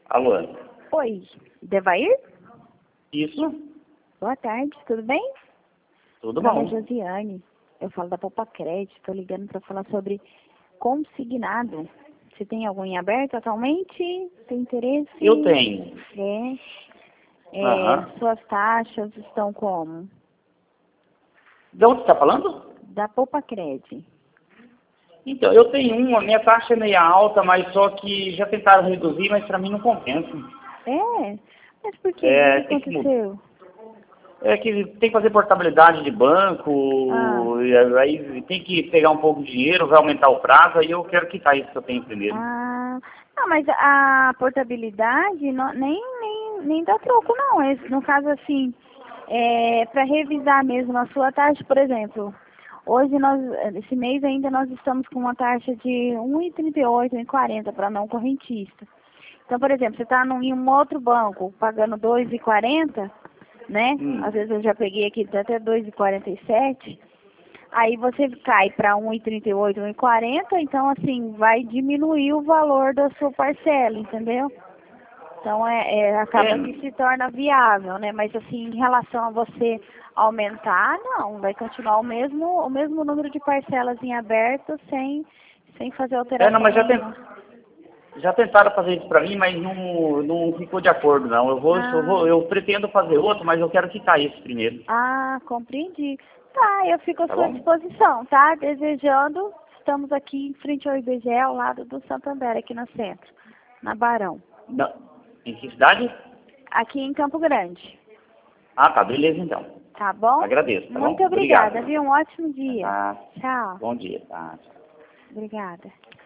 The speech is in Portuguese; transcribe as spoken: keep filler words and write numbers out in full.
Alô? Oi, Devair? Isso? Boa tarde, tudo bem? Tudo Meu nome bom. é Josiane, eu falo da Poupa Crédito, estou ligando para falar sobre consignado. Você tem algum em aberto atualmente? Tem interesse? Eu tenho. É. É, Aham. suas taxas estão como? De onde você está falando? Da Poupa Crédito. Então, eu tenho um, a minha taxa é meio alta, mas só que já tentaram reduzir, mas para mim não compensa. É? Mas por quê? O É, que tem que mudar. aconteceu? É que tem que fazer portabilidade de Ah, banco, e aí tem que pegar um pouco de dinheiro, vai aumentar o prazo, aí eu quero quitar isso que eu tenho primeiro. ah, não, mas a portabilidade não, nem, nem, nem dá troco não. Esse, no caso assim, é, para revisar mesmo a sua taxa, por exemplo, hoje nós, esse mês ainda nós estamos com uma taxa de um vírgula trinta e oito, um vírgula quarenta para não correntista. Então, por exemplo, você está em um outro banco pagando dois vírgula quarenta, né? Hum. Às vezes eu já peguei aqui até dois vírgula quarenta e sete. Aí você cai para um vírgula trinta e oito, um vírgula quarenta, então assim, vai diminuir o valor da sua parcela, entendeu? Então é, é, acaba É, que se torna viável, né? Mas assim, em relação a você aumentar, não, vai continuar o mesmo, o mesmo número de parcelas em aberto sem, sem fazer é, não, alteração mas já, tem, nenhuma. já tentaram fazer isso para mim, mas não, não ficou de acordo, não. Eu vou, eu Ah, vou, eu pretendo fazer outro, mas eu quero quitar esse primeiro, ah, compreendi. Tá, eu fico à tá sua bom? disposição, tá? Desejando, estamos aqui em frente ao I B G E, ao lado do Santander, aqui no centro, na Barão. Não. Em que cidade? Aqui em Campo Grande. Ah, tá, beleza então. Tá bom? Agradeço, tá bom? Muito obrigada, Obrigado. viu? Um ótimo dia. Tá, Tchau. bom dia, tá. Obrigada.